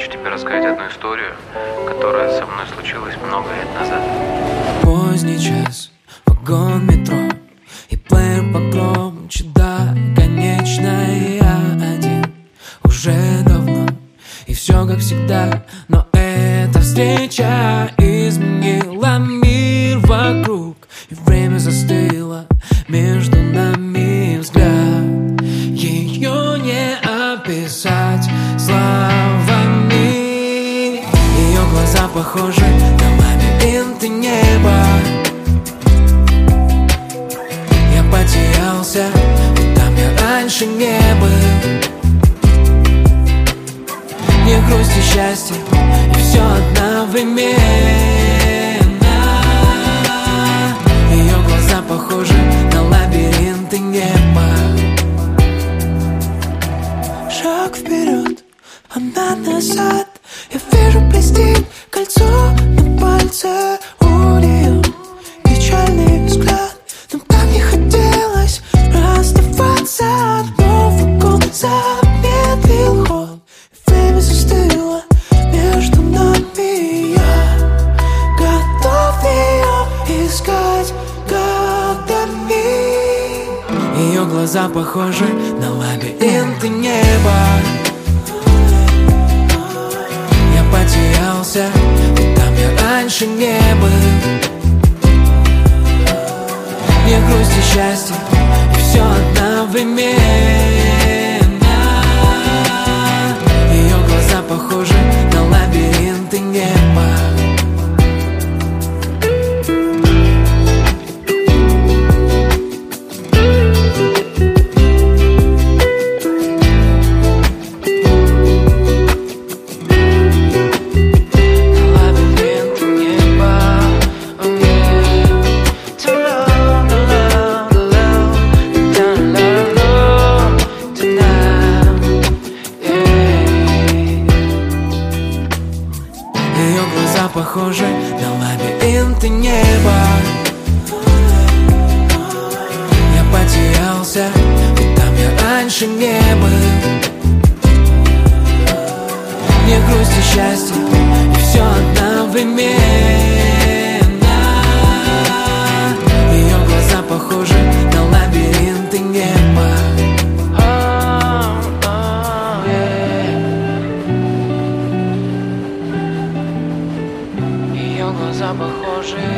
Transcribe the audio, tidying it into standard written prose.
хочу тебе рассказать одну историю, которая со мной случилась много лет назад. Поздний час, вагон метро, и плеер погромче, да, конечно, я один уже давно, и все как всегда. Но эта встреча изменила мир вокруг, и время застыло между нами. Взгляд ее не описать словами. Ее глаза похожи на лабиринты неба. Я потерялся, там я раньше не был. Не грусть и счастье, и все одновременно. Ее глаза похожи на лабиринты неба. Шаг вперед, она назад. Я вижу, блестит кольцо на пальце у нее. Печальный взгляд, но так не хотелось расставаться. Новый год замедлил ход, время застыло между нами. Я готов ее искать годами. Ее глаза похожи на лабиринты неба. Я потерялся, там я раньше не был. Не грусть и счастье, и все одновременно. Ее глаза похожи на лабиринты неба. Ее глаза похожи на лабиринты неба. Я потерялся, ведь там я раньше не был. Не грусть и счастье, и все одновременно. Ее глаза похожи на лабиринты неба. Ее глаза похожи